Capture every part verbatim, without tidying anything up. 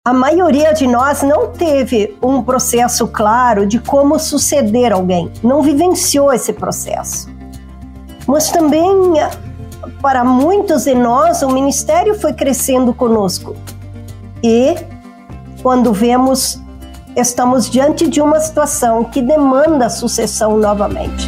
A maioria de nós não teve um processo claro de como suceder alguém, não vivenciou esse processo. Mas também, para muitos de nós, o ministério foi crescendo conosco. E, quando vemos, estamos diante de uma situação que demanda sucessão novamente.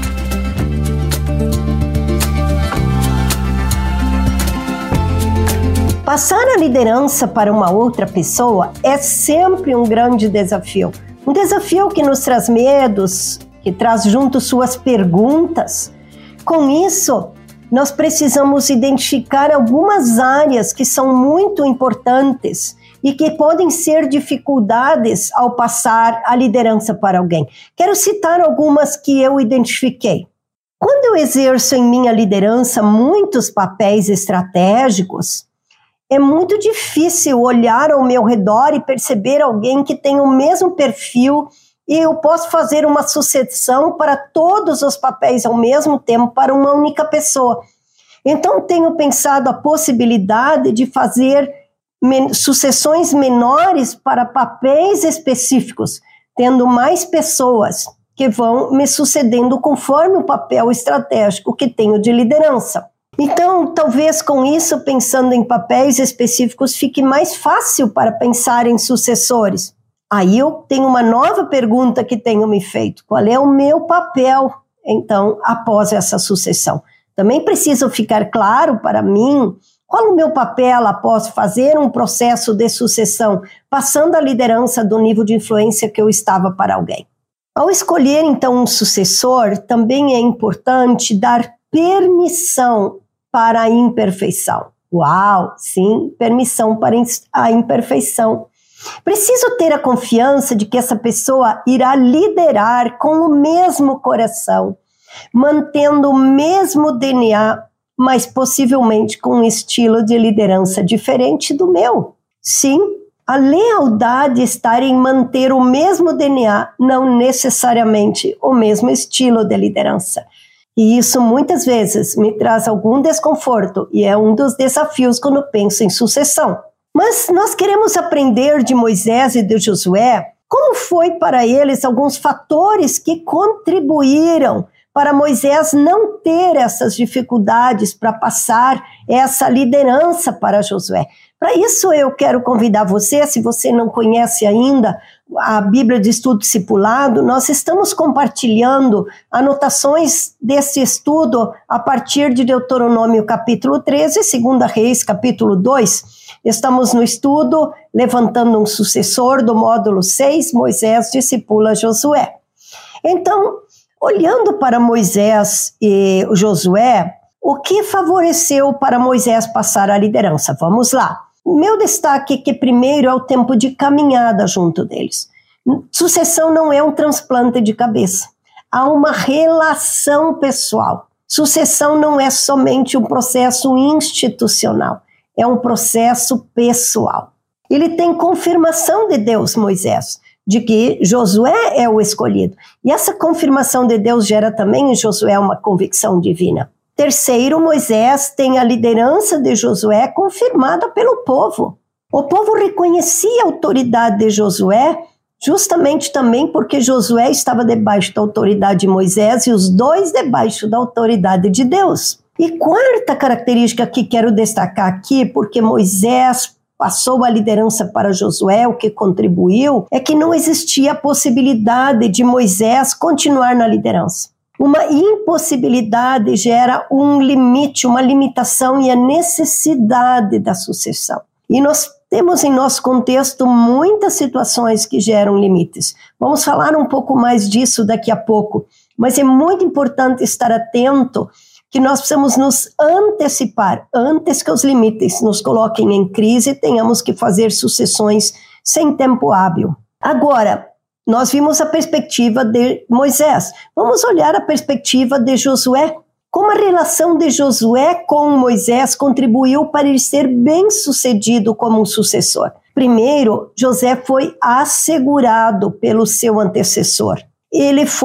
Passar a liderança para uma outra pessoa é sempre um grande desafio. Um desafio que nos traz medos, que traz junto suas perguntas. Com isso, nós precisamos identificar algumas áreas que são muito importantes e que podem ser dificuldades ao passar a liderança para alguém. Quero citar algumas que eu identifiquei. Quando eu exerço em minha liderança muitos papéis estratégicos, é muito difícil olhar ao meu redor e perceber alguém que tem o mesmo perfil e eu posso fazer uma sucessão para todos os papéis ao mesmo tempo para uma única pessoa. Então, tenho pensado a possibilidade de fazer men- sucessões menores para papéis específicos, tendo mais pessoas que vão me sucedendo conforme o papel estratégico que tenho de liderança. Então, talvez com isso, pensando em papéis específicos, fique mais fácil para pensar em sucessores. Aí eu tenho uma nova pergunta que tenho me feito. Qual é o meu papel, então, após essa sucessão? Também preciso ficar claro para mim qual o meu papel após fazer um processo de sucessão, passando a liderança do nível de influência que eu estava para alguém. Ao escolher, então, um sucessor, também é importante dar permissão para a imperfeição. Uau, sim, permissão para a imperfeição. Preciso ter a confiança de que essa pessoa irá liderar com o mesmo coração, mantendo o mesmo D N A, mas possivelmente com um estilo de liderança diferente do meu. Sim, a lealdade está em manter o mesmo D N A, não necessariamente o mesmo estilo de liderança. E isso muitas vezes me traz algum desconforto e é um dos desafios quando penso em sucessão. Mas nós queremos aprender de Moisés e de Josué como foi para eles alguns fatores que contribuíram para Moisés não ter essas dificuldades para passar essa liderança para Josué. Para isso eu quero convidar você, se você não conhece ainda a Bíblia de Estudo Discipulado, nós estamos compartilhando anotações desse estudo a partir de Deuteronômio capítulo treze, segunda Reis capítulo dois. Estamos no estudo Levantando um Sucessor do módulo seis, Moisés discipula Josué. Então, olhando para Moisés e Josué, o que favoreceu para Moisés passar a liderança? Vamos lá. Meu destaque é que primeiro é o tempo de caminhada junto deles. Sucessão não é um transplante de cabeça. Há uma relação pessoal. Sucessão não é somente um processo institucional. É um processo pessoal. Ele tem confirmação de Deus, Moisés, de que Josué é o escolhido. E essa confirmação de Deus gera também em Josué uma convicção divina. Terceiro, Moisés tem a liderança de Josué confirmada pelo povo. O povo reconhecia a autoridade de Josué, justamente também porque Josué estava debaixo da autoridade de Moisés e os dois debaixo da autoridade de Deus. E quarta característica que quero destacar aqui, porque Moisés passou a liderança para Josué, o que contribuiu, é que não existia a possibilidade de Moisés continuar na liderança. Uma impossibilidade gera um limite, uma limitação e a necessidade da sucessão. E nós temos em nosso contexto muitas situações que geram limites. Vamos falar um pouco mais disso daqui a pouco, mas é muito importante estar atento que nós precisamos nos antecipar antes que os limites nos coloquem em crise e tenhamos que fazer sucessões sem tempo hábil. Agora, nós vimos a perspectiva de Moisés. Vamos olhar a perspectiva de Josué. Como a relação de Josué com Moisés contribuiu para ele ser bem-sucedido como um sucessor? Primeiro, José foi assegurado pelo seu antecessor. Ele foi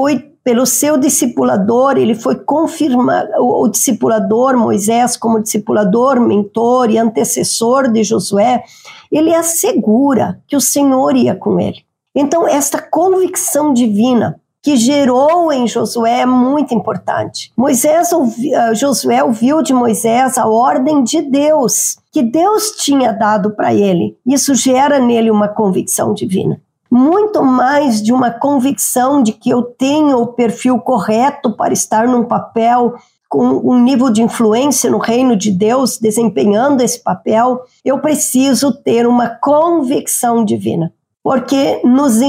pelo seu discipulador, ele foi confirmado, o, o discipulador Moisés como discipulador, mentor e antecessor de Josué, ele assegura que o Senhor ia com ele. Então, esta convicção divina que gerou em Josué é muito importante. Moisés ouvi, uh, Josué ouviu de Moisés a ordem de Deus, que Deus tinha dado para ele. Isso gera nele uma convicção divina. Muito mais de uma convicção de que eu tenho o perfil correto para estar num papel com um nível de influência no reino de Deus, desempenhando esse papel, eu preciso ter uma convicção divina. Porque nos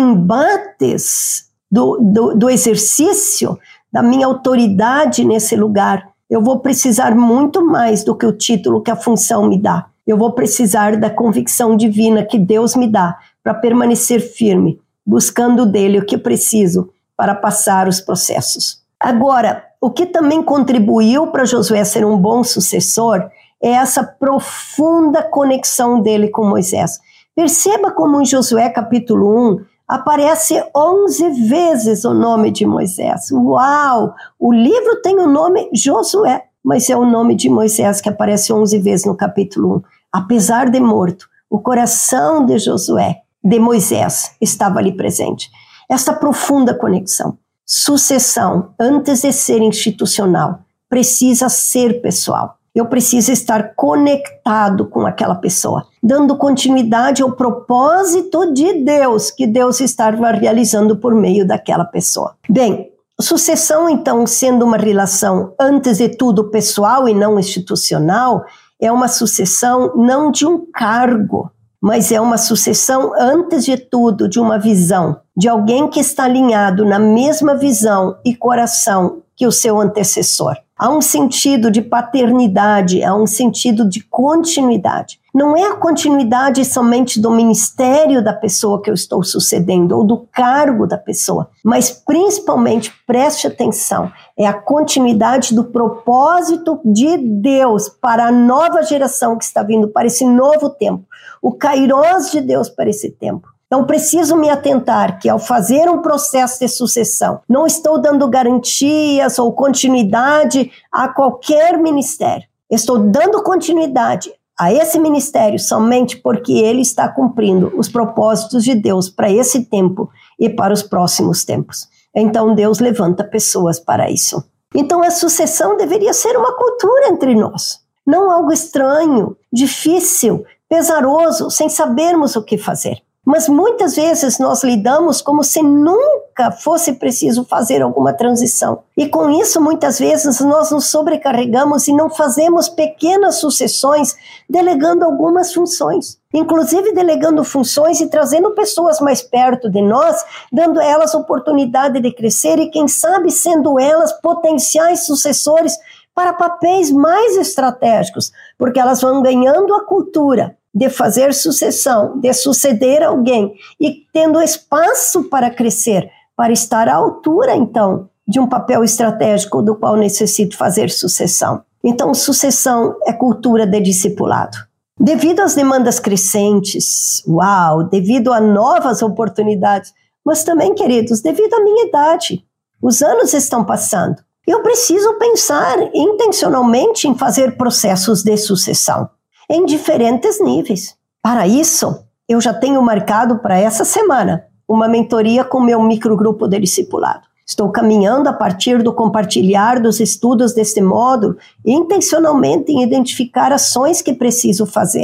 embates Do, do, do exercício da minha autoridade nesse lugar, eu vou precisar muito mais do que o título que a função me dá. Eu vou precisar da convicção divina que Deus me dá para permanecer firme, buscando dele o que preciso para passar os processos. Agora, o que também contribuiu para Josué ser um bom sucessor é essa profunda conexão dele com Moisés. Perceba como em Josué capítulo um, aparece onze vezes o nome de Moisés. Uau! O livro tem o nome Josué, mas é o nome de Moisés que aparece onze vezes no capítulo um. Apesar de morto, o coração de Josué, de Moisés, estava ali presente. Essa profunda conexão. Sucessão, antes de ser institucional, precisa ser pessoal. Eu preciso estar conectado com aquela pessoa, dando continuidade ao propósito de Deus, que Deus estava realizando por meio daquela pessoa. Bem, sucessão, então, sendo uma relação, antes de tudo, pessoal e não institucional, é uma sucessão não de um cargo, mas é uma sucessão, antes de tudo, de uma visão, de alguém que está alinhado na mesma visão e coração que o seu antecessor. Há um sentido de paternidade, há um sentido de continuidade. Não é a continuidade somente do ministério da pessoa que eu estou sucedendo, ou do cargo da pessoa, mas principalmente, preste atenção, é a continuidade do propósito de Deus para a nova geração que está vindo, para esse novo tempo, o kairós de Deus para esse tempo. Então, preciso me atentar que ao fazer um processo de sucessão, não estou dando garantias ou continuidade a qualquer ministério. Estou dando continuidade a esse ministério somente porque ele está cumprindo os propósitos de Deus para esse tempo e para os próximos tempos. Então, Deus levanta pessoas para isso. Então, a sucessão deveria ser uma cultura entre nós, não algo estranho, difícil, pesaroso, sem sabermos o que fazer. Mas muitas vezes nós lidamos como se nunca fosse preciso fazer alguma transição. E com isso, muitas vezes, nós nos sobrecarregamos e não fazemos pequenas sucessões, delegando algumas funções. Inclusive delegando funções e trazendo pessoas mais perto de nós, dando a elas oportunidade de crescer e, quem sabe, sendo elas potenciais sucessores para papéis mais estratégicos, porque elas vão ganhando a cultura de fazer sucessão, de suceder alguém e tendo espaço para crescer, para estar à altura, então, de um papel estratégico do qual necessito fazer sucessão. Então, sucessão é cultura de discipulado. Devido às demandas crescentes, uau, devido a novas oportunidades, mas também, queridos, devido à minha idade, os anos estão passando. Eu preciso pensar intencionalmente em fazer processos de sucessão em diferentes níveis. Para isso, eu já tenho marcado para essa semana uma mentoria com meu microgrupo de discipulado. Estou caminhando a partir do compartilhar dos estudos deste módulo, intencionalmente em identificar ações que preciso fazer.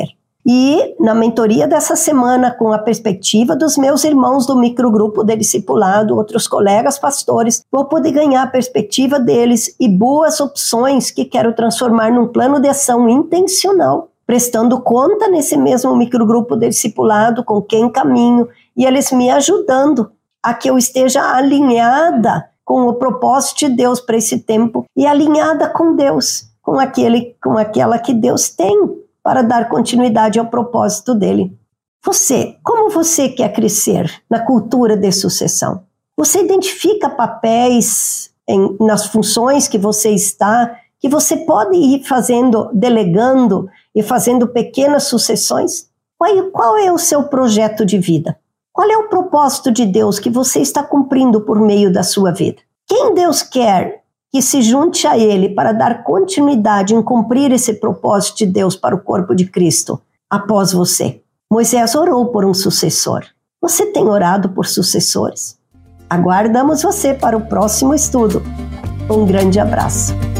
E na mentoria dessa semana, com a perspectiva dos meus irmãos do microgrupo de discipulado, outros colegas pastores, vou poder ganhar a perspectiva deles e boas opções que quero transformar num plano de ação intencional, prestando conta nesse mesmo microgrupo de discipulado com quem caminho e eles me ajudando a que eu esteja alinhada com o propósito de Deus para esse tempo e alinhada com Deus, com, aquele, com aquela que Deus tem para dar continuidade ao propósito dele. Você, como você quer crescer na cultura de sucessão? Você identifica papéis em, nas funções que você está, que você pode ir fazendo, delegando e fazendo pequenas sucessões? Qual, qual é o seu projeto de vida? Qual é o propósito de Deus que você está cumprindo por meio da sua vida? Quem Deus quer que se junte a Ele para dar continuidade em cumprir esse propósito de Deus para o corpo de Cristo após você? Moisés orou por um sucessor. Você tem orado por sucessores? Aguardamos você para o próximo estudo. Um grande abraço.